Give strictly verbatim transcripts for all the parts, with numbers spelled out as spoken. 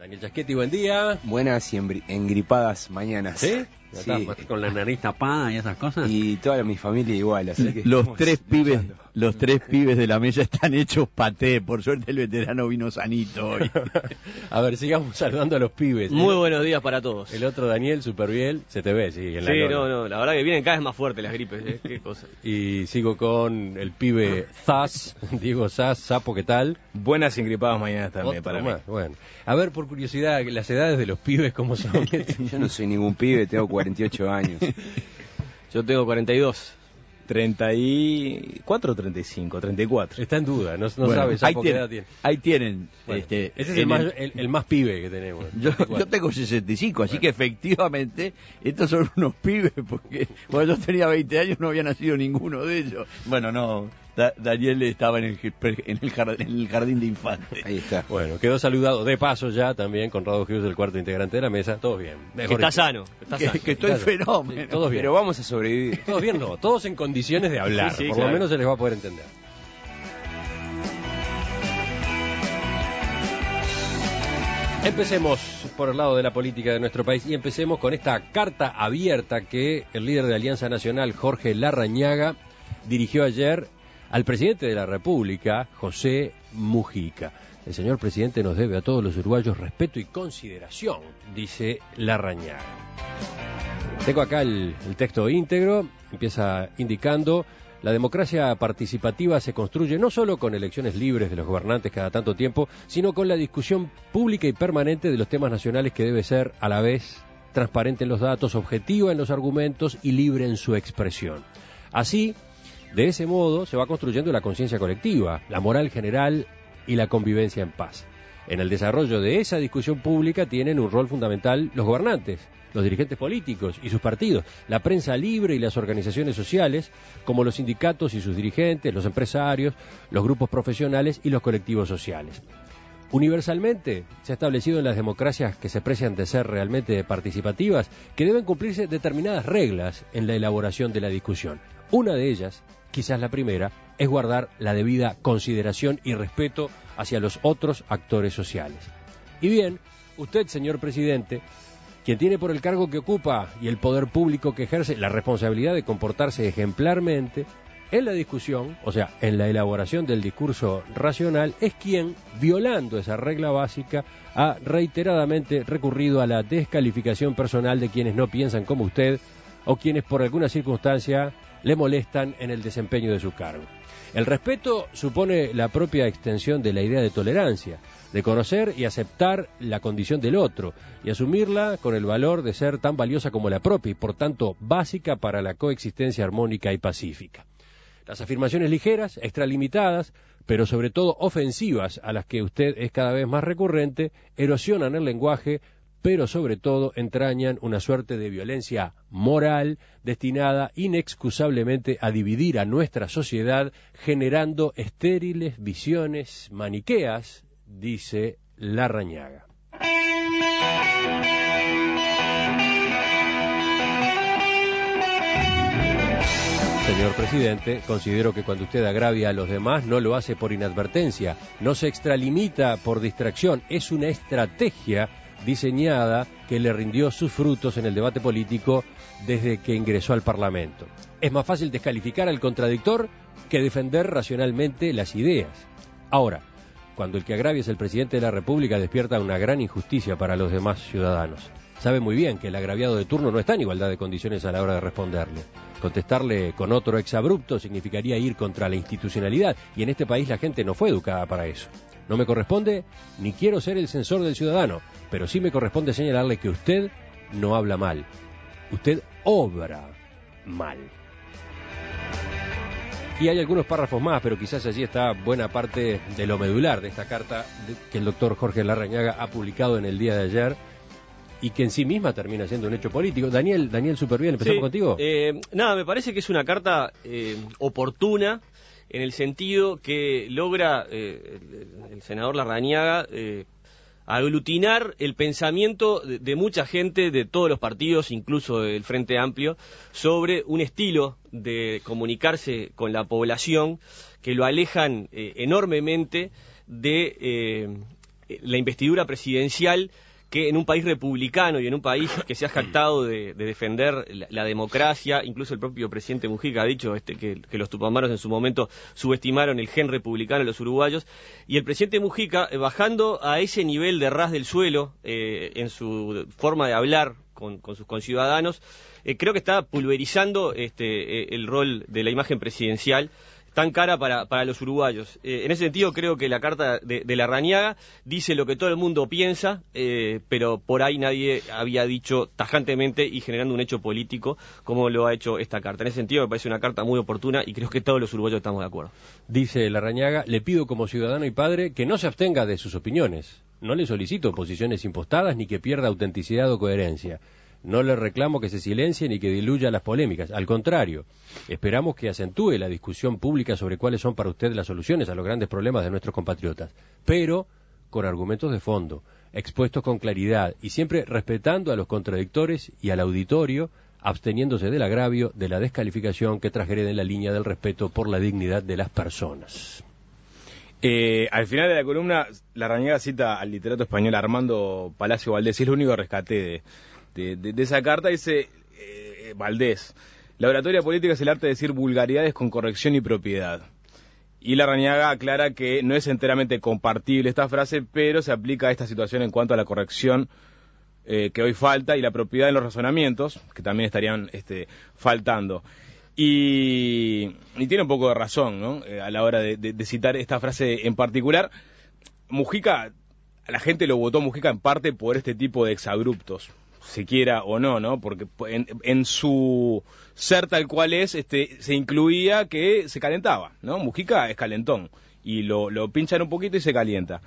Daniel Chasquetti, buen día. Buenas y engripadas mañanas. ¿Sí? Sí. ¿Estás con la nariz tapada y esas cosas? Y toda mi familia igual, así que los tres pibes, luchando. los tres pibes de la mesa están hechos paté. Por suerte el veterano vino sanito hoy. A ver, sigamos saludando a los pibes. Muy el, buenos días para todos. El otro Daniel, súper bien, se te ve, sí, en la Sí, lona. no, no, la verdad que vienen cada vez más fuertes las gripes, ¿eh? Qué cosa. Y sigo con el pibe Zaz, Diego Zaz, Sapo, ¿qué tal? Buenas y engripadas mañanas también Otro para más. mí. Bueno, a ver, por curiosidad, las edades de los pibes, ¿cómo son? Yo no soy ningún pibe, tengo cuarenta y ocho años. Yo tengo cuarenta y dos. ¿treinta y cuatro o treinta y cinco? treinta y cuatro. Está en duda, no, no Bueno, sabe ahí, Sapo qué tienen, edad tiene. ahí tienen. Bueno, este, ese es el en más, el, el más pibe que tenemos. Yo, yo tengo sesenta y cinco, así Bueno. que efectivamente estos son unos pibes, porque cuando yo tenía veinte años no había nacido ninguno de ellos. Bueno, no, da, Daniel estaba en el, en, el jardín, en el jardín de infantes. Ahí está. Bueno, quedó saludado de paso ya también Conrado Hughes, el cuarto integrante de la mesa. Todos bien. Que está sano, está Que, sano. que estoy Claro. fenómeno. Sí, todos bien. Pero vamos a sobrevivir. Todos bien, no. Todos en condiciones de hablar. Sí, sí, por claro. lo menos se les va a poder entender. Empecemos por el lado de la política de nuestro país y empecemos con esta carta abierta que el líder de Alianza Nacional, Jorge Larrañaga, dirigió ayer al presidente de la República, José Mujica. El señor presidente nos debe a todos los uruguayos respeto y consideración, dice Larrañaga. Tengo acá el, el texto íntegro, empieza indicando: la democracia participativa se construye no solo con elecciones libres de los gobernantes cada tanto tiempo, sino con la discusión pública y permanente de los temas nacionales, que debe ser a la vez transparente en los datos, objetiva en los argumentos y libre en su expresión. Así, de ese modo, se va construyendo la conciencia colectiva, la moral general y la convivencia en paz. En el desarrollo de esa discusión pública tienen un rol fundamental los gobernantes, los dirigentes políticos y sus partidos, la prensa libre y las organizaciones sociales, como los sindicatos y sus dirigentes, los empresarios, los grupos profesionales y los colectivos sociales. Universalmente se ha establecido en las democracias que se precian de ser realmente participativas que deben cumplirse determinadas reglas en la elaboración de la discusión. Una de ellas, quizás la primera, es guardar la debida consideración y respeto hacia los otros actores sociales. Y bien, usted, señor presidente, quien tiene por el cargo que ocupa y el poder público que ejerce la responsabilidad de comportarse ejemplarmente en la discusión, o sea, en la elaboración del discurso racional, es quien, violando esa regla básica, ha reiteradamente recurrido a la descalificación personal de quienes no piensan como usted o quienes por alguna circunstancia le molestan en el desempeño de su cargo. El respeto supone la propia extensión de la idea de tolerancia, de conocer y aceptar la condición del otro y asumirla con el valor de ser tan valiosa como la propia y por tanto básica para la coexistencia armónica y pacífica. Las afirmaciones ligeras, extralimitadas, pero sobre todo ofensivas, a las que usted es cada vez más recurrente, erosionan el lenguaje, pero sobre todo entrañan una suerte de violencia moral destinada inexcusablemente a dividir a nuestra sociedad, generando estériles visiones maniqueas, dice Larrañaga. Señor presidente, considero que cuando usted agravia a los demás no lo hace por inadvertencia, no se extralimita por distracción, es una estrategia diseñada que le rindió sus frutos en el debate político desde que ingresó al Parlamento. Es más fácil descalificar al contradictor que defender racionalmente las ideas. Ahora, cuando el que agravia es el presidente de la República, despierta una gran injusticia para los demás ciudadanos. Sabe muy bien que el agraviado de turno no está en igualdad de condiciones a la hora de responderle. Contestarle con otro exabrupto significaría ir contra la institucionalidad, y en este país la gente no fue educada para eso. No me corresponde, ni quiero ser el censor del ciudadano, pero sí me corresponde señalarle que usted no habla mal. Usted obra mal. Y hay algunos párrafos más, pero quizás allí está buena parte de lo medular de esta carta que el doctor Jorge Larrañaga ha publicado en el día de ayer y que en sí misma termina siendo un hecho político. Daniel, Daniel, súper bien, empezamos Sí, contigo. Eh, nada, me parece que es una carta eh, oportuna, en el sentido que logra eh, el, el senador Larrañaga eh, aglutinar el pensamiento de, de mucha gente de todos los partidos, incluso del Frente Amplio, sobre un estilo de comunicarse con la población que lo alejan eh, enormemente de eh, la investidura presidencial, que en un país republicano y en un país que se ha jactado de, de defender la, la democracia, incluso el propio presidente Mujica ha dicho este, que, que los tupamaros en su momento subestimaron el gen republicano de los uruguayos, y el presidente Mujica, eh, bajando a ese nivel de ras del suelo eh, en su forma de hablar con, con sus conciudadanos, eh, creo que está pulverizando este, eh, el rol de la imagen presidencial tan cara para, para los uruguayos. Eh, en ese sentido, creo que la carta de, de Larrañaga dice lo que todo el mundo piensa, eh, pero por ahí nadie había dicho tajantemente y generando un hecho político como lo ha hecho esta carta. En ese sentido, me parece una carta muy oportuna y creo que todos los uruguayos estamos de acuerdo. Dice Larrañaga: le pido como ciudadano y padre que no se abstenga de sus opiniones. No le solicito posiciones impostadas ni que pierda autenticidad o coherencia. No le reclamo que se silencie ni que diluya las polémicas. Al contrario, esperamos que acentúe la discusión pública sobre cuáles son para usted las soluciones a los grandes problemas de nuestros compatriotas, pero con argumentos de fondo, expuestos con claridad y siempre respetando a los contradictores y al auditorio, absteniéndose del agravio, de la descalificación que transgrede la línea del respeto por la dignidad de las personas. Eh, al final de la columna, Larrañaga cita al literato español Armando Palacio Valdés, y es lo único que rescaté de... De, de, de esa carta. Dice eh, Valdés: la oratoria política es el arte de decir vulgaridades con corrección y propiedad. Y Larrañaga aclara que no es enteramente compartible esta frase, pero se aplica a esta situación en cuanto a la corrección eh, que hoy falta y la propiedad en los razonamientos, que también estarían este, faltando. Y, y tiene un poco de razón, ¿no? Eh, a la hora de, de, de citar esta frase en particular. Mujica, la gente lo votó Mujica en parte por este tipo de exabruptos, se quiera o no, ¿no? Porque en, en su ser tal cual es, este, se incluía que se calentaba, ¿no? Mujica es calentón, y lo, lo pinchan un poquito y se calienta.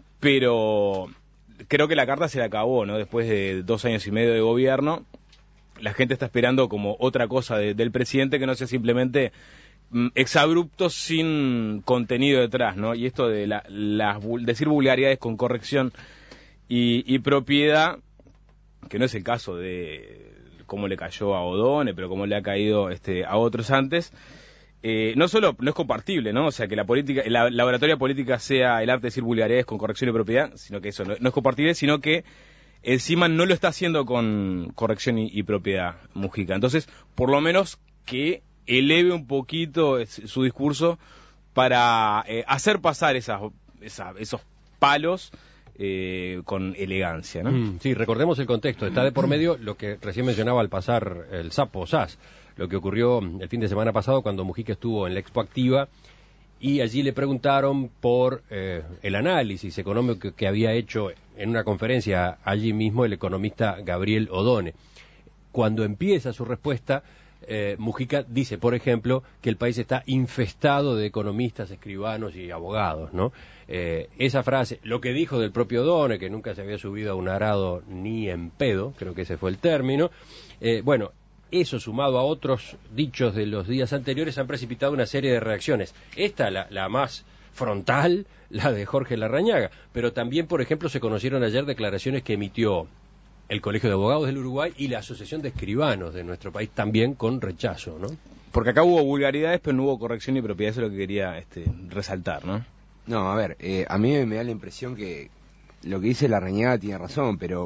Pero creo que la carta se le acabó, ¿no? Después de dos años y medio de gobierno, la gente está esperando como otra cosa de, del presidente que no sea simplemente mm, exabruptos sin contenido detrás, ¿no? Y esto de la, las, decir vulgaridades con corrección y, y propiedad, que no es el caso de cómo le cayó a O'Donnell, pero cómo le ha caído este, a otros antes, eh, no solo no es compartible, ¿no? O sea, que la política, la, la oratoria política sea el arte de decir vulgaridades con corrección y propiedad, sino que eso no, no es compartible, sino que encima no lo está haciendo con corrección y, y propiedad Mujica. Entonces, por lo menos que eleve un poquito su discurso para eh, hacer pasar esas, esa, esos palos Eh, con elegancia, ¿no? Mm, sí, recordemos el contexto. Está de por medio lo que recién mencionaba al pasar el sapo Sass, lo que ocurrió el fin de semana pasado cuando Mujica estuvo en la Expo Activa y allí le preguntaron por eh, el análisis económico que, que había hecho en una conferencia allí mismo el economista Gabriel O'Donnell. Cuando empieza su respuesta, Eh, Mujica dice, por ejemplo, que el país está infestado de economistas, escribanos y abogados, ¿no? Eh, esa frase, lo que dijo del propio O'Donnell, que nunca se había subido a un arado ni en pedo, creo que ese fue el término, eh, bueno, eso sumado a otros dichos de los días anteriores han precipitado una serie de reacciones. Esta, la, la más frontal, la de Jorge Larrañaga, pero también, por ejemplo, se conocieron ayer declaraciones que emitió el Colegio de Abogados del Uruguay y la Asociación de Escribanos de nuestro país, también con rechazo, ¿no? Porque acá hubo vulgaridades, pero no hubo corrección y propiedad, eso es lo que quería este, resaltar, ¿no? No, a ver, eh, a mí me da la impresión que lo que dice Larrañaga tiene razón, pero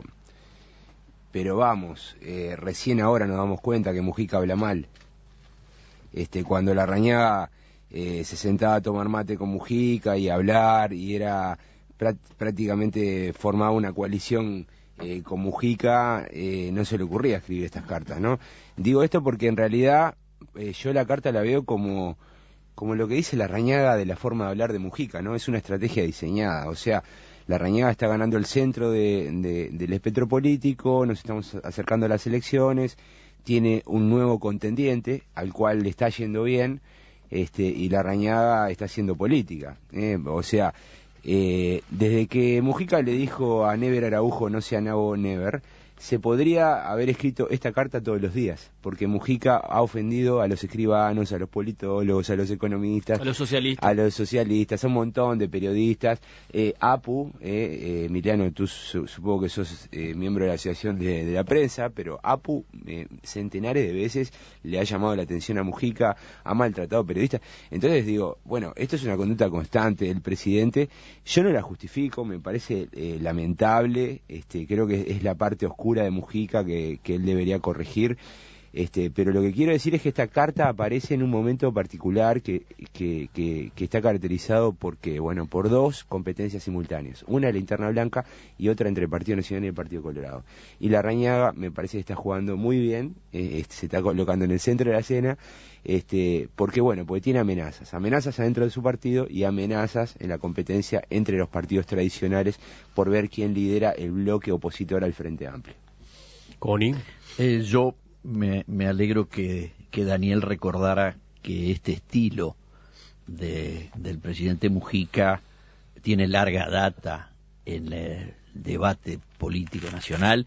pero vamos, eh, recién ahora nos damos cuenta que Mujica habla mal. Este, cuando Larrañaga eh, se sentaba a tomar mate con Mujica y a hablar, y era prácticamente formaba una coalición Eh, con Mujica, eh, no se le ocurría escribir estas cartas, ¿no? Digo esto porque en realidad eh, yo la carta la veo como, como lo que dice Larrañaga de la forma de hablar de Mujica, ¿no? Es una estrategia diseñada, o sea, Larrañaga está ganando el centro de, de, del espectro político, nos estamos acercando a las elecciones, tiene un nuevo contendiente al cual le está yendo bien, este, y Larrañaga está haciendo política, ¿eh? O sea, Eh, desde que Mujica le dijo a Never Araujo no sea nabo never, se podría haber escrito esta carta todos los días, porque Mujica ha ofendido a los escribanos, a los politólogos, a los economistas, a los socialistas, a los socialistas, a un montón de periodistas. Eh, APU, eh, eh, Emiliano, tú su, supongo que sos eh, miembro de la Asociación de, de la Prensa, pero APU eh, centenares de veces le ha llamado la atención a Mujica, ha maltratado a periodistas. Entonces digo, bueno, esto es una conducta constante del presidente. Yo no la justifico, me parece eh, lamentable, este, creo que es la parte oscura de Mujica que, que él debería corregir, este, pero lo que quiero decir es que esta carta aparece en un momento particular que, que, que, que está caracterizado porque, bueno, por dos competencias simultáneas, una de la interna blanca y otra entre el Partido Nacional y el Partido Colorado. Y Larrañaga me parece que está jugando muy bien, eh, este, se está colocando en el centro de la escena, este, porque bueno, porque tiene amenazas, amenazas adentro de su partido y amenazas en la competencia entre los partidos tradicionales por ver quién lidera el bloque opositor al Frente Amplio. Connie. Eh, yo me, me alegro que, que Daniel recordara que este estilo de, del presidente Mujica tiene larga data en el debate político nacional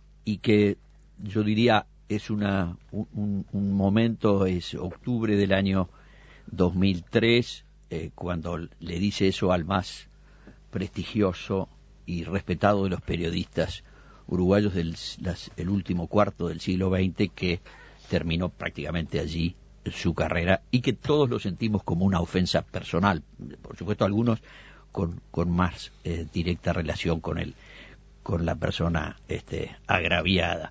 y que yo diría es una un, un momento, es octubre del año dos mil tres, eh, cuando le dice eso al más prestigioso y respetado de los periodistas uruguayos del las, el último cuarto del siglo veinte, que terminó prácticamente allí su carrera y que todos lo sentimos como una ofensa personal, por supuesto algunos con, con más eh, directa relación con el con la persona este, agraviada,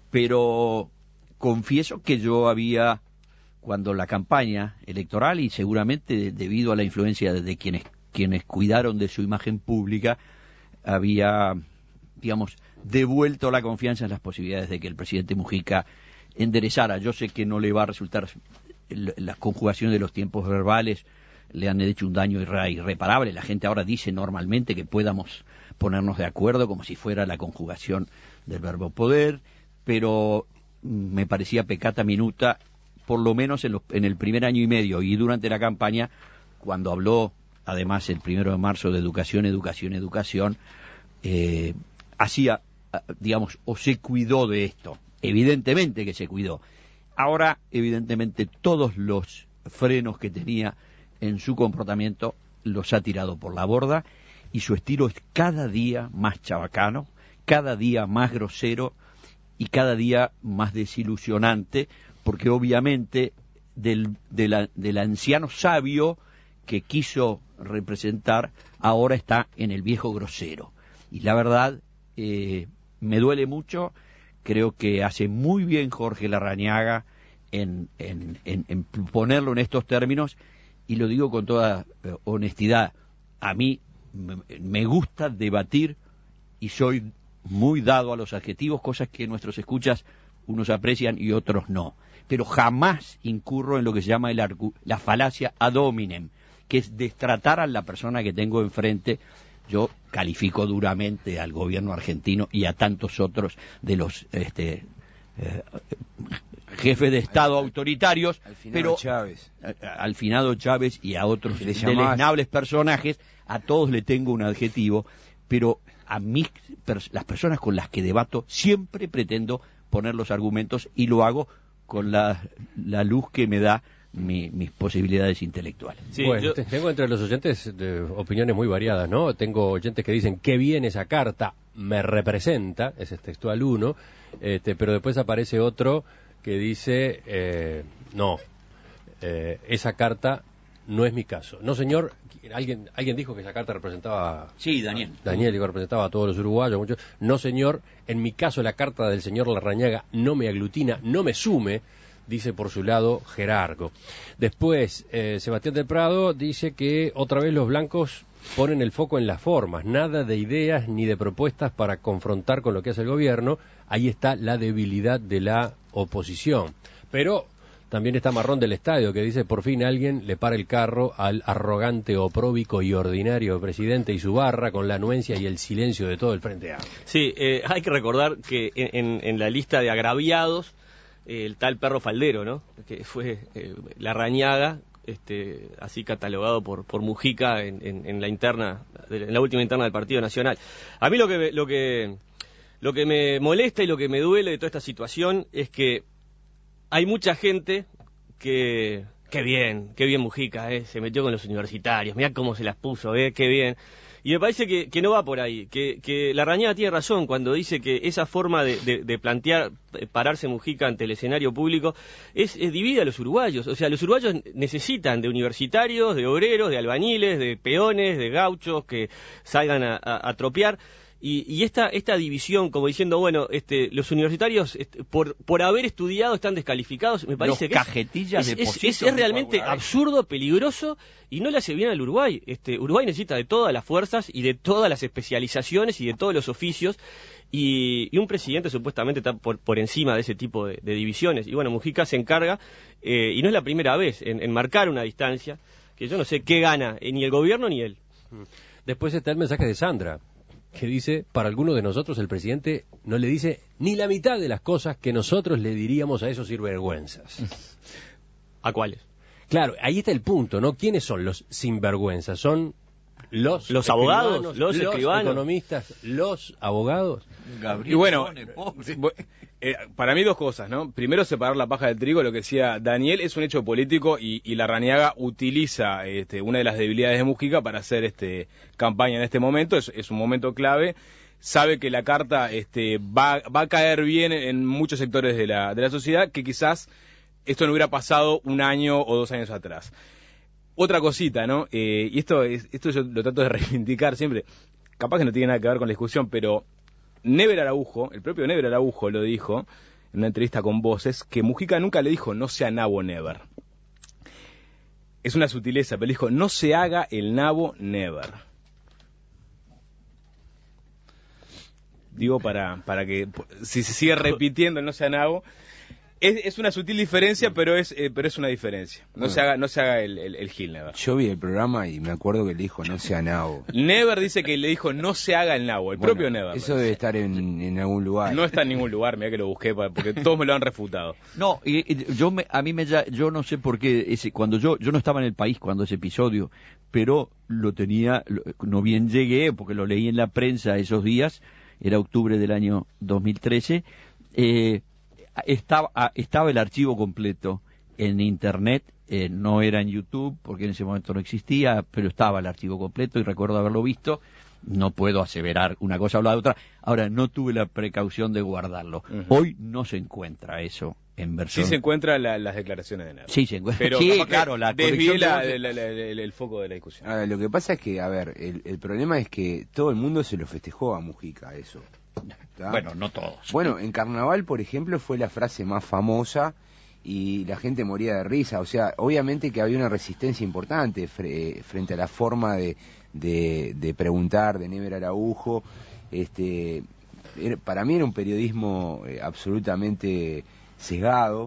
pero confieso que yo había, cuando la campaña electoral y seguramente debido a la influencia de, de quienes quienes cuidaron de su imagen pública, había, digamos, devuelto la confianza en las posibilidades de que el presidente Mujica enderezara. Yo sé que no le va a resultar, la conjugación de los tiempos verbales le han hecho un daño irre, irreparable. La gente ahora dice normalmente que podamos ponernos de acuerdo como si fuera la conjugación del verbo poder, pero me parecía peccata minuta, por lo menos en, los, en el primer año y medio y durante la campaña, cuando habló además el primero de marzo de educación, educación, educación, eh, hacía, digamos, o se cuidó de esto. Evidentemente que se cuidó. Ahora, evidentemente, todos los frenos que tenía en su comportamiento los ha tirado por la borda y su estilo es cada día más chabacano, cada día más grosero y cada día más desilusionante, porque obviamente del, de la, del anciano sabio que quiso representar ahora está en el viejo grosero. Y la verdad, eh, me duele mucho. Creo que hace muy bien Jorge Larrañaga en, en, en, en ponerlo en estos términos, y lo digo con toda eh, honestidad. A mí me, me gusta debatir y soy muy dado a los adjetivos, cosas que nuestros escuchas unos aprecian y otros no. Pero jamás incurro en lo que se llama el argu- la falacia ad hominem, que es destratar a la persona que tengo enfrente. Yo califico duramente al gobierno argentino y a tantos otros de los este, eh, jefes de Estado al, autoritarios, al pero Chávez. A, al finado Chávez y a otros deleznables personajes, a todos le tengo un adjetivo, pero a mí, las personas con las que debato, siempre pretendo poner los argumentos y lo hago con la, la luz que me da Mi, mis posibilidades intelectuales. Sí, bueno, yo... tengo entre los oyentes de opiniones muy variadas, ¿no? Tengo oyentes que dicen, qué bien esa carta, me representa, ese es textual uno, este, pero después aparece otro que dice, eh, no, eh, esa carta no es mi caso. No, señor, alguien alguien dijo que esa carta representaba... Sí, Daniel. A, Daniel, digo, representaba a todos los uruguayos, muchos. No, señor, en mi caso la carta del señor Larrañaga no me aglutina, no me sume, dice por su lado Gerardo. Después, eh, Sebastián del Prado dice que otra vez los blancos ponen el foco en las formas, nada de ideas ni de propuestas para confrontar con lo que hace el gobierno. Ahí está la debilidad de la oposición. Pero también está Marrón del Estadio, que dice, por fin alguien le para el carro al arrogante, opróbico y ordinario presidente y su barra, con la anuencia y el silencio de todo el Frente Amplio. Sí, eh, hay que recordar que en, en la lista de agraviados, el tal Perro Faldero, ¿no? Que fue eh, Larrañaga, este, así catalogado por por Mujica en, en, en la interna, en la última interna del Partido Nacional. A mí lo que lo que Lo que me molesta y lo que me duele de toda esta situación es que hay mucha gente que... Qué bien, qué bien Mujica, eh, se metió con los universitarios, mirá cómo se las puso, eh, qué bien. Y me parece que, que no va por ahí, que, que Larrañaga tiene razón cuando dice que esa forma de, de, de plantear, pararse Mujica ante el escenario público, es, es divide a los uruguayos. O sea, los uruguayos necesitan de universitarios, de obreros, de albañiles, de peones, de gauchos que salgan a, a, a tropear. Y, y esta esta división, como diciendo, bueno, este, los universitarios este, por por haber estudiado están descalificados, me parece los que cajetillas es, de es, Posito, es, es realmente absurdo, peligroso, y no le hace bien al Uruguay. Este, Uruguay necesita de todas las fuerzas y de todas las especializaciones y de todos los oficios, y, y un presidente supuestamente está por, por encima de ese tipo de, de divisiones. Y bueno, Mujica se encarga, eh, y no es la primera vez, en, en marcar una distancia, que yo no sé qué gana, eh, ni el gobierno ni él. Después está el mensaje de Sandra, que dice, para algunos de nosotros el presidente no le dice ni la mitad de las cosas que nosotros le diríamos a esos sinvergüenzas. ¿A cuáles? Claro, ahí está el punto, ¿no? ¿Quiénes son los sinvergüenzas? ¿Son los, los abogados, los escribanos, los economistas, los abogados? Gabriel, y bueno, eh, para mí dos cosas, ¿no? Primero, separar la paja del trigo, lo que decía Daniel, es un hecho político y, y Larrañaga utiliza este, una de las debilidades de Mujica para hacer este campaña en este momento, es, es un momento clave, sabe que la carta este, va, va a caer bien en muchos sectores de la, de la sociedad, que quizás esto no hubiera pasado un año o dos años atrás. Otra cosita, ¿no? Eh, y esto, es, esto yo lo trato de reivindicar siempre, capaz que no tiene nada que ver con la discusión, pero Never Araujo, el propio Never Araujo lo dijo en una entrevista con Voces, que Mujica nunca le dijo no sea nabo never. Es una sutileza, pero le dijo no se haga el nabo never. Digo para, para que si se sigue repitiendo el no sea nabo. Es, es una sutil diferencia, pero es eh, pero es una diferencia. No bueno, se haga no se haga el, el, el Gil Never. Yo vi el programa y me acuerdo que le dijo no sea nabo. Never dice que le dijo no se haga el nabo, el bueno, propio Never. Eso debe estar en, en algún lugar. No está en ningún lugar, mira que lo busqué porque todos me lo han refutado. No, y, y yo me, a mí me yo no sé por qué ese cuando yo yo no estaba en el país cuando ese episodio, pero lo tenía lo, no bien llegué porque lo leí en la prensa esos días, era octubre del año dos mil trece. Eh, Estaba, estaba el archivo completo en internet, eh, no era en YouTube porque en ese momento no existía, pero estaba el archivo completo y recuerdo haberlo visto. No puedo aseverar una cosa o la otra. Ahora, no tuve la precaución de guardarlo. Uh-huh. Hoy no se encuentra eso en versión. Sí se encuentra la, las declaraciones de Never. Sí se encuentra. Pero sí, claro, la desvíe la, la, la, la, el, el foco de la discusión. Ahora, lo que pasa es que, a ver, el, el problema es que todo el mundo se lo festejó a Mujica, eso. ¿Está? Bueno, no todos. Bueno, en Carnaval, por ejemplo, fue la frase más famosa y la gente moría de risa. O sea, obviamente que había una resistencia importante fre frente a la forma de, de, de preguntar de Never Araujo. Este, era, para mí era un periodismo eh, absolutamente sesgado.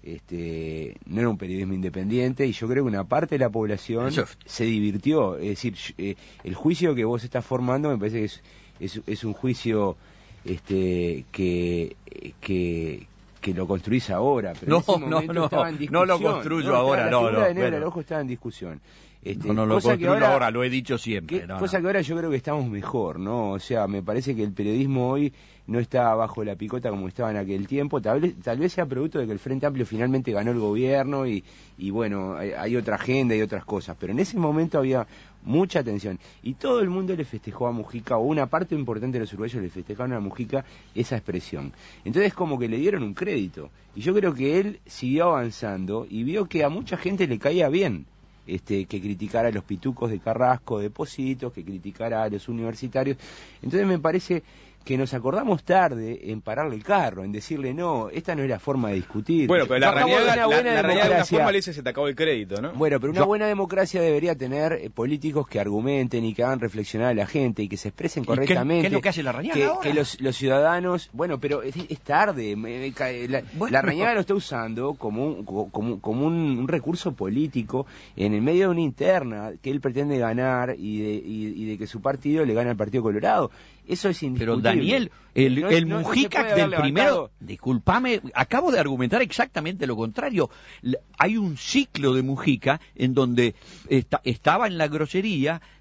Este, no era un periodismo independiente y yo creo que una parte de la población Eso. se divirtió. Es decir, eh, el juicio que vos estás formando me parece que es, es, es un juicio este que que que lo construís ahora, pero no, en ese momento no, estaba en discusión. No lo construyo no, ahora, la no, figura no. de Never Bueno. Araujo estaba en discusión. Este, no, no lo construyo ahora, ahora, lo he dicho siempre. Que, no, cosa no. que ahora yo creo que estamos mejor, ¿no? O sea, me parece que el periodismo hoy no está bajo la picota como estaba en aquel tiempo. Tal vez, tal vez sea producto de que el Frente Amplio finalmente ganó el gobierno y, y bueno, hay, hay otra agenda y otras cosas. Pero en ese momento había mucha tensión. Y todo el mundo le festejó a Mujica, o una parte importante de los uruguayos le festejaron a Mujica esa expresión. Entonces como que le dieron un crédito. Y yo creo que él siguió avanzando y vio que a mucha gente le caía bien. Este, que criticara a los pitucos de Carrasco, de Positos, que criticara a los universitarios. Entonces me parece que nos acordamos tarde en pararle el carro, en decirle, no, esta no es la forma de discutir. Bueno, pero la realidad la, la, la realidad de una forma le dice se te acabó el crédito, ¿no? Bueno, pero una Yo... buena democracia debería tener eh, políticos que argumenten y que hagan reflexionar a la gente y que se expresen correctamente. ¿Qué, qué es lo que hace la Rañaga que, ahora? que los, los ciudadanos, bueno, pero es, es tarde. Me, me, la, bueno, la Rañaga lo está usando como un, como, como un, un recurso político en el medio de una interna que él pretende ganar y de, y, y de que su partido le gane al Partido Colorado. Eso es indiscutible. Pero Daniel, el, no, el no, Mujica no del primero, discúlpame, acabo de argumentar exactamente lo contrario. Hay un ciclo de Mujica en donde está, estaba en la grosería,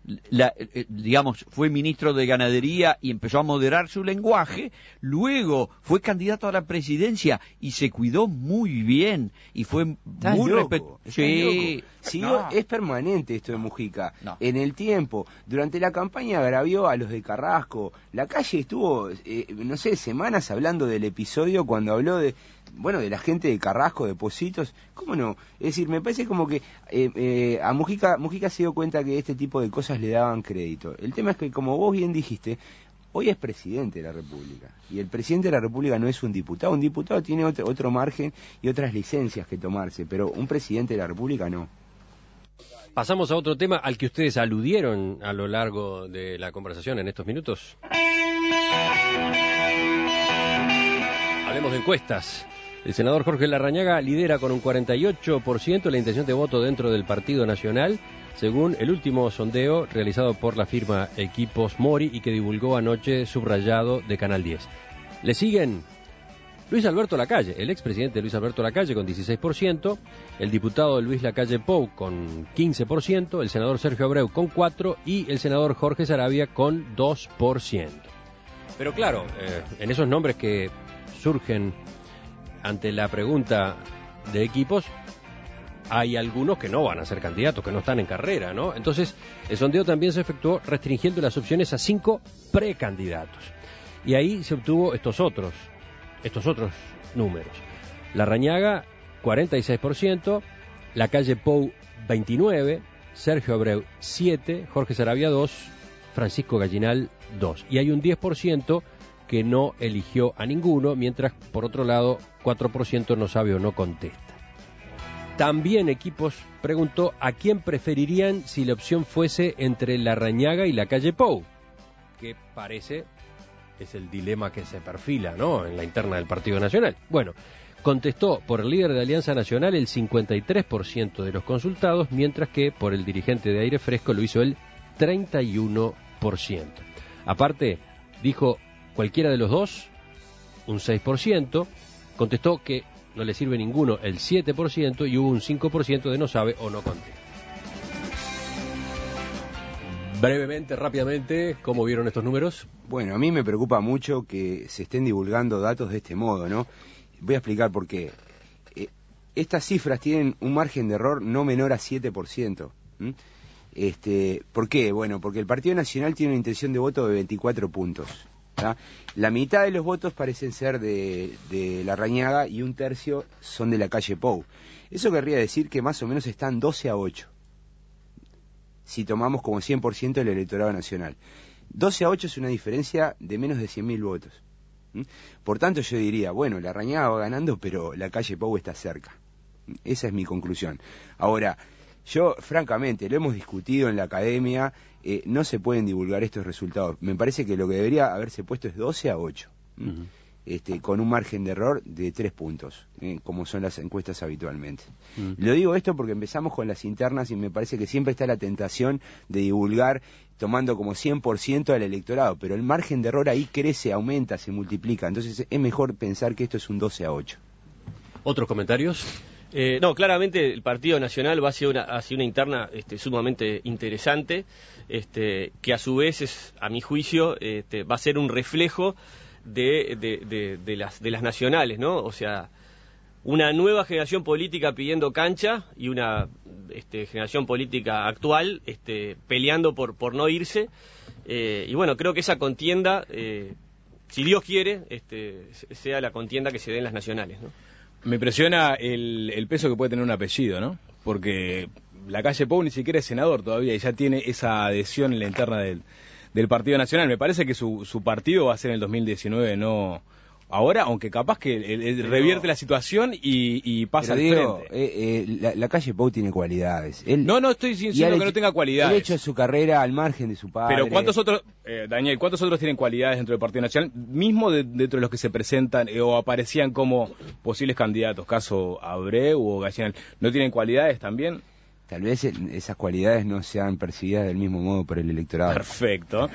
la, eh, digamos, fue ministro de Ganadería y empezó a moderar su lenguaje, luego fue candidato a la presidencia y se cuidó muy bien y fue Estás muy loco, respetuoso. estás Sí. loco. Siguió, No. es permanente esto de Mujica. No. En el tiempo, durante la campaña agravió a los de Carrasco. La calle estuvo, eh, no sé, semanas hablando del episodio cuando habló de, bueno, de la gente de Carrasco, de Positos. ¿Cómo no? Es decir, me parece como que eh, eh, a Mujica, Mujica se dio cuenta que este tipo de cosas le daban crédito. El tema es que, como vos bien dijiste, hoy es presidente de la República, y el presidente de la República no es un diputado. Un diputado tiene otro, otro margen y otras licencias que tomarse, pero un presidente de la República no. Pasamos a otro tema al que ustedes aludieron a lo largo de la conversación en estos minutos. Hablemos de encuestas. El senador Jorge Larrañaga lidera con un cuarenta y ocho por ciento la intención de voto dentro del Partido Nacional, según el último sondeo realizado por la firma Equipos Mori y que divulgó anoche Subrayado de Canal diez. Le siguen Luis Alberto Lacalle, el expresidente Luis Alberto Lacalle con dieciséis por ciento, el diputado Luis Lacalle Pou con quince por ciento, el senador Sergio Abreu con cuatro por ciento y el senador Jorge Saravia con dos por ciento. Pero claro, eh, en esos nombres que surgen ante la pregunta de Equipos, hay algunos que no van a ser candidatos, que no están en carrera, ¿no? Entonces, el sondeo también se efectuó restringiendo las opciones a cinco precandidatos. Y ahí se obtuvo estos otros, estos otros números. Larrañaga, cuarenta y seis por ciento, Lacalle Pou, veintinueve por ciento, Sergio Abreu, siete por ciento, Jorge Saravia, dos por ciento, Francisco Gallinal, dos por ciento. Y hay un diez por ciento que no eligió a ninguno, mientras, por otro lado, cuatro por ciento no sabe o no contesta. También Equipos preguntó a quién preferirían si la opción fuese entre Larrañaga y Lacalle Pou, que parece es el dilema que se perfila, ¿no?, en la interna del Partido Nacional. Bueno, contestó por el líder de Alianza Nacional el cincuenta y tres por ciento de los consultados, mientras que por el dirigente de Aire Fresco lo hizo el treinta y uno por ciento. Aparte, dijo cualquiera de los dos, un seis por ciento, contestó que no le sirve ninguno, el siete por ciento, y hubo un cinco por ciento de no sabe o no contesta. Brevemente, rápidamente, ¿cómo vieron estos números? Bueno, a mí me preocupa mucho que se estén divulgando datos de este modo, ¿no? Voy a explicar por qué. Eh, estas cifras tienen un margen de error no menor a siete por ciento. ¿Mm? Este, ¿Por qué? Bueno, porque el Partido Nacional tiene una intención de voto de veinticuatro puntos. ¿tá? La mitad de los votos parecen ser de, de Larrañaga y un tercio son de Lacalle Pou. Eso querría decir que más o menos están doce a ocho, si tomamos como cien por ciento el electorado nacional. doce a ocho es una diferencia de menos de cien mil votos. ¿Mm? Por tanto, yo diría, bueno, Larrañaga va ganando, pero Lacalle Pou está cerca. Esa es mi conclusión. Ahora, yo, francamente, lo hemos discutido en la academia, eh, no se pueden divulgar estos resultados. Me parece que lo que debería haberse puesto es doce a ocho, uh-huh. este, con un margen de error de tres puntos, eh, como son las encuestas habitualmente. Uh-huh. Lo digo esto porque empezamos con las internas y me parece que siempre está la tentación de divulgar tomando como cien por ciento al electorado, pero el margen de error ahí crece, aumenta, se multiplica. Entonces es mejor pensar que esto es un doce a ocho. ¿Otros comentarios? Eh, no, claramente el Partido Nacional va hacia una, hacia una interna este, sumamente interesante, este, que a su vez, es, a mi juicio, este, va a ser un reflejo de, de, de, de, las, de las nacionales, ¿no? O sea, una nueva generación política pidiendo cancha y una este, generación política actual este, peleando por, por no irse. Eh, y bueno, creo que esa contienda, eh, si Dios quiere, este, sea la contienda que se dé en las nacionales, ¿no? Me impresiona el, el peso que puede tener un apellido, ¿no? Porque Lacalle Pou ni siquiera es senador todavía y ya tiene esa adhesión en la interna del, del Partido Nacional. Me parece que su, su partido va a ser en el dos mil diecinueve, no ahora, aunque capaz que el, el pero, revierte la situación y, y pasa al digo, frente. Eh, eh, la, Lacalle Pou tiene cualidades. Él, no, no estoy diciendo que no tenga cualidades. Él ha hecho su carrera al margen de su padre. Pero ¿cuántos otros, eh, Daniel, cuántos otros tienen cualidades dentro del Partido Nacional? Mismo de, dentro de los que se presentan eh, o aparecían como posibles candidatos, caso Abreu o Gallinal, ¿no tienen cualidades también? Tal vez esas cualidades no sean percibidas del mismo modo por el electorado. Perfecto.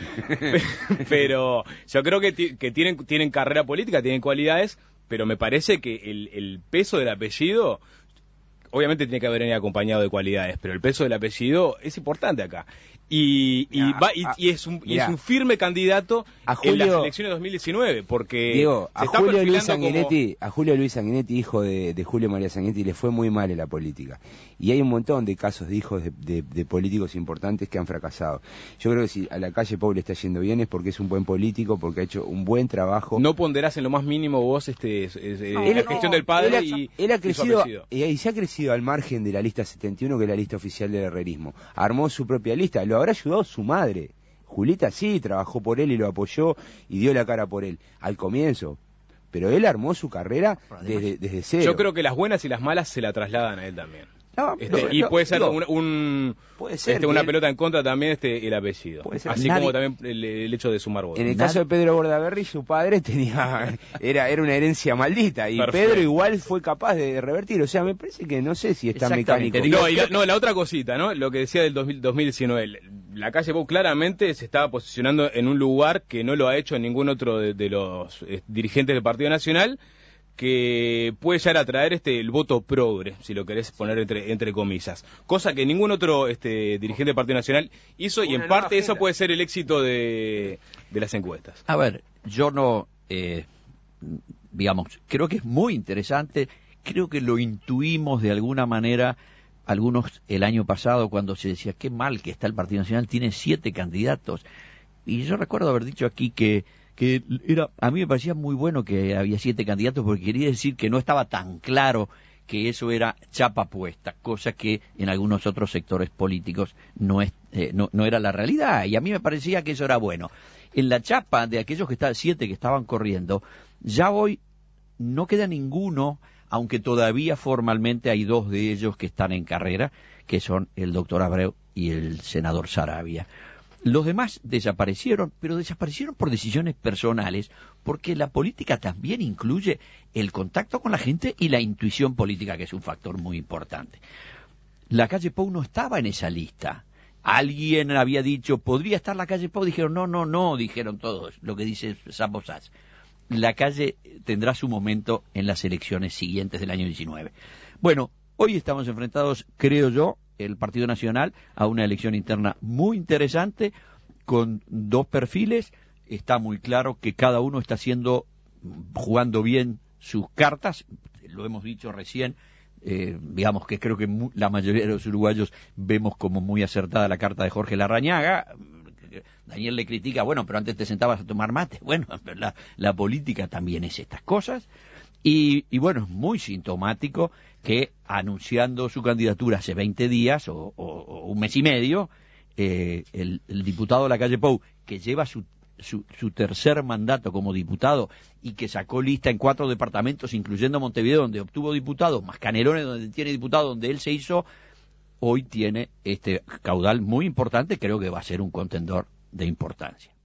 Pero yo creo que, t- que tienen, tienen carrera política, tienen cualidades, pero me parece que el, el peso del apellido, obviamente tiene que haber venido acompañado de cualidades, pero el peso del apellido es importante acá. Y, y, Mirá, va, y, a, y, es un, y mirá, es un firme candidato a Julio, en las elecciones de dos mil diecinueve, porque Diego, se a está Julio Luis perfilando Sanguinetti, como... a Julio Luis Sanguinetti, hijo de, de Julio María Sanguinetti, le fue muy mal en la política. Y hay un montón de casos de hijos de, de, de políticos importantes que han fracasado. Yo creo que si a la calle Pou le está yendo bien es porque es un buen político, porque ha hecho un buen trabajo. No ponderás en lo más mínimo vos este, es, es, no, la él, gestión no, del padre él ha, y, él ha y crecido, su y se ha crecido al margen de la lista setenta y uno, que es la lista oficial del herrerismo. Armó su propia lista, lo habrá ayudado su madre. Julita sí, trabajó por él y lo apoyó y dio la cara por él, al comienzo. Pero él armó su carrera desde, desde cero. Yo creo que las buenas y las malas se la trasladan a él también. No, este, no, y no, puede ser, digo, un, un puede ser este, una él, pelota en contra también este el apellido. Así Nadie, como también el, el hecho de sumar votos. En el Nadie, caso de Pedro Bordaberry, su padre tenía era era una herencia maldita y Perfecto. Pedro igual fue capaz de revertir. O sea, me parece que no sé si es tan mecánico. No, y la, no, la otra cosita, ¿no? Lo que decía del dos mil, dos mil diecinueve. La calle Pou claramente se estaba posicionando en un lugar que no lo ha hecho ningún otro de, de los eh, dirigentes del Partido Nacional, que puede llegar a traer este el voto progre, si lo querés poner entre entre comillas, cosa que ningún otro este dirigente del Partido Nacional hizo, y en parte eso puede ser el éxito de, de las encuestas. A ver, yo no, eh, digamos, creo que es muy interesante, creo que lo intuimos de alguna manera algunos el año pasado cuando se decía qué mal que está el Partido Nacional, tiene siete candidatos, y yo recuerdo haber dicho aquí que que era, a mí me parecía muy bueno que había siete candidatos, porque quería decir que no estaba tan claro que eso era chapa puesta, cosa que en algunos otros sectores políticos no, es, eh, no, no era la realidad, y a mí me parecía que eso era bueno. En la chapa de aquellos que estaban, siete que estaban corriendo, ya hoy no queda ninguno, aunque todavía formalmente hay dos de ellos que están en carrera, que son el doctor Abreu y el senador Saravia. Los demás desaparecieron, pero desaparecieron por decisiones personales, porque la política también incluye el contacto con la gente y la intuición política, que es un factor muy importante. La calle Pou no estaba en esa lista. Alguien había dicho, ¿podría estar la calle Pou? Dijeron, no, no, no, dijeron todos, lo que dice Sambo Sas. La calle tendrá su momento en las elecciones siguientes del año diecinueve. Bueno, hoy estamos enfrentados, creo yo, el Partido Nacional, a una elección interna muy interesante, con dos perfiles. Está muy claro que cada uno está haciendo, jugando bien sus cartas, lo hemos dicho recién, eh, digamos que creo que mu- la mayoría de los uruguayos vemos como muy acertada la carta de Jorge Larrañaga. Daniel le critica, bueno, pero antes te sentabas a tomar mate. Bueno, pero la, la política también es estas cosas. Y, y bueno, es muy sintomático que anunciando su candidatura hace veinte días o, o, o un mes y medio, eh, el, el diputado de la calle Pou, que lleva su, su, su tercer mandato como diputado y que sacó lista en cuatro departamentos, incluyendo Montevideo, donde obtuvo diputados, más Canelones, donde tiene diputado, donde él se hizo, hoy tiene este caudal muy importante, creo que va a ser un contendor de importancia.